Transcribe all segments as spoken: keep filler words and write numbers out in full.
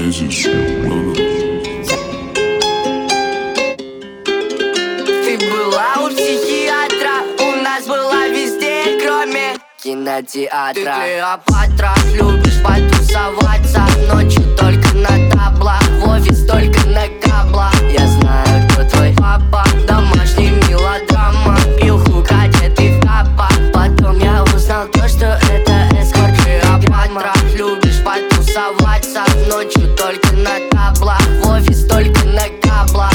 лезешь, надо. Ты была у психиатра, у нас была везде, кроме кинотеатра. Ты Клеопатра, любишь потусоваться ночью только на таблах, в офис только на каблах. Я знаю, кто твой папа, домашний мелодрама, пил хук, одетый в капа. Потом я узнал то, что это эскорт. Клеопатра, любишь потусоваться ночью только на таблах, в офис только на каблах.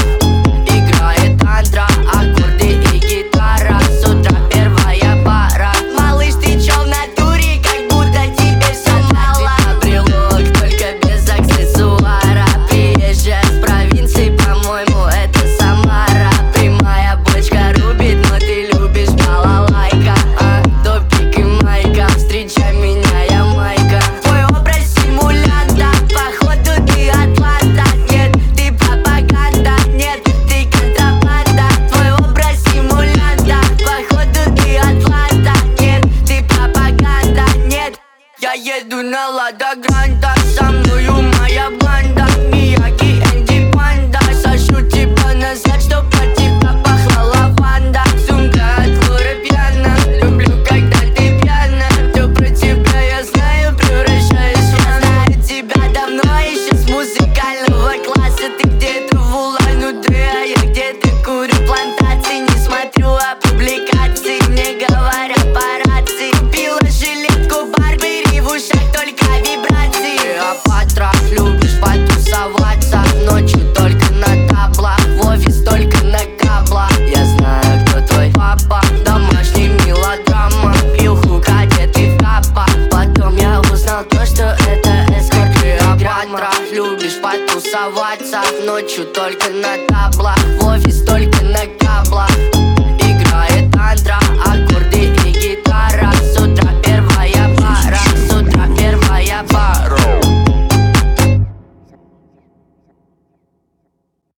Играет антра, аккорды и гитара, с утра первая пара. Малыш, ты чё в натуре, как будто тебе всё мало. Брелок, только без аксессуара. Приезжая с провинции, по-моему, это Самара. Прямая бочка рубит, но ты любишь балалайка, а? Топик и майка, встречай меня, я майка. Твой образ симулянта, походу ты атланта. Нет, ты пропаганда, нет, ты контрабанда. Твой образ симулянта, походу ты атланта. Нет, ты пропаганда, нет. Я еду на Лада Гранта, со мною моя банда. Мияги, Энди, Панда. Сашу тебя назад, чтоб от тебя пахла лаванда. Сумка от Лоры пьяна, люблю, когда ты пьяна. Все про тебя я знаю, превращаюсь в я знаю тебя давно, еще с музыкального класса. Ты где-то в Улан-Удэ, а я где-то курю плантации. Не смотрю публикации, мне говорят по рации. Купила жилетку Барбери, в ушах только вибрации. Клеопатра, любишь потусоваться ночью только на таблах, в офис только на каблах. Я знаю, кто твой папа, домашний мелодрама, пил хук, одетый в капа. Потом я узнал то, что это эскорт. Клеопатра, любишь потусоваться ночью только на таблах, в офис только на каблах.